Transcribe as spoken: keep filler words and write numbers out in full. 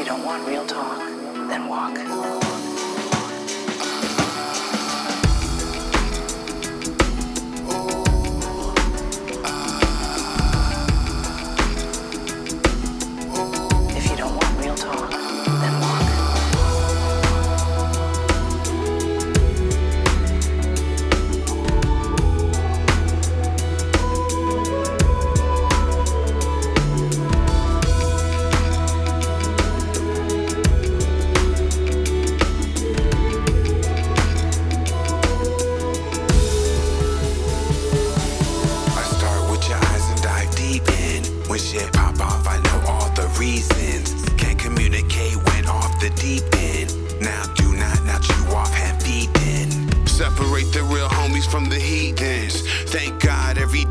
you don't want real talk, then walk. If you don't want real talk, then walk. When shit pop off, I know all the reasons. Can't communicate, went off the deep end. Now do not, now chew off, hand feet in. Separate the real homies from the heathen.